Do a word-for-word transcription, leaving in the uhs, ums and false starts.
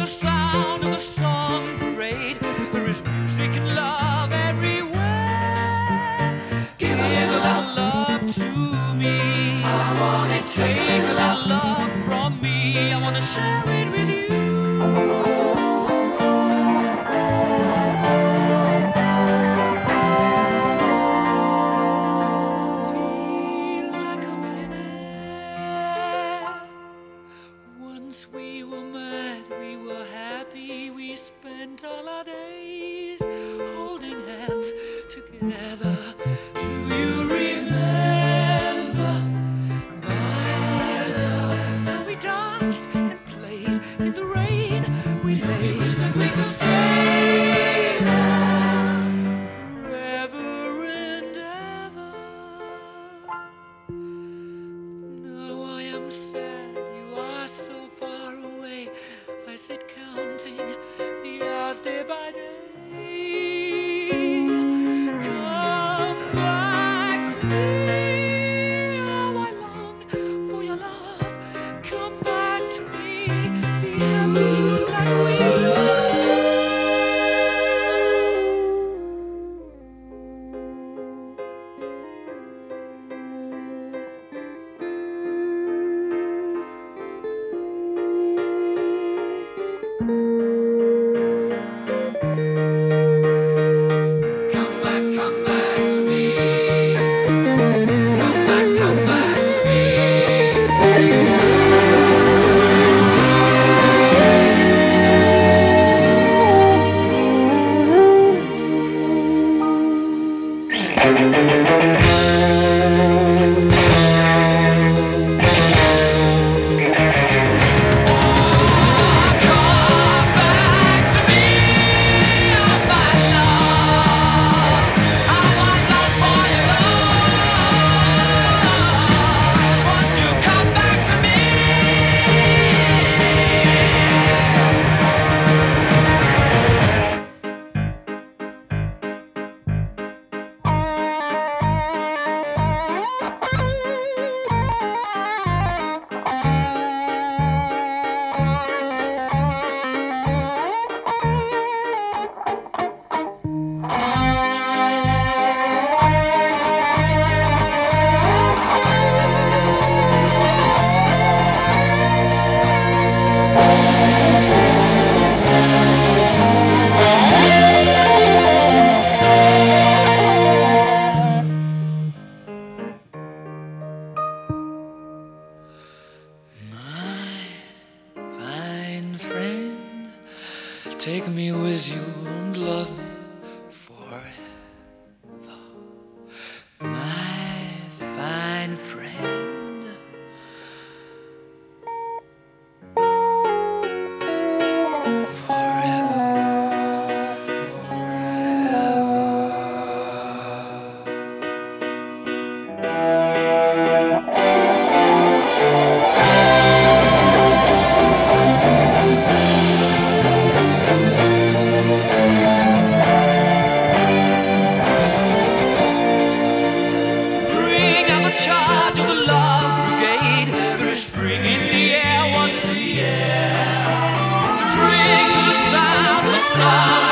the sound of the song parade. There is music and love everywhere. Give a little love to me. I want it. Take a little love from me. I want to share it with you. Feel like a millionaire. Once we were mad, we were happy. We spent all our days holding hands together. Do you remember, my love? How we danced and played in the rain. We lay, wish that we could stay there forever and ever. Now I am sad, you are so far away. I sit counting the hours day by day. Come back to me. How I long for your love. Come back to me. Be happy like we used to be. Come back, come back to me. Come back, come back to me. Fine friend, take me with you and love me forever. My fine friend, forever, bring out the charge of the love brigade. There is spring in the air once a year. To drink to the sound of the sun.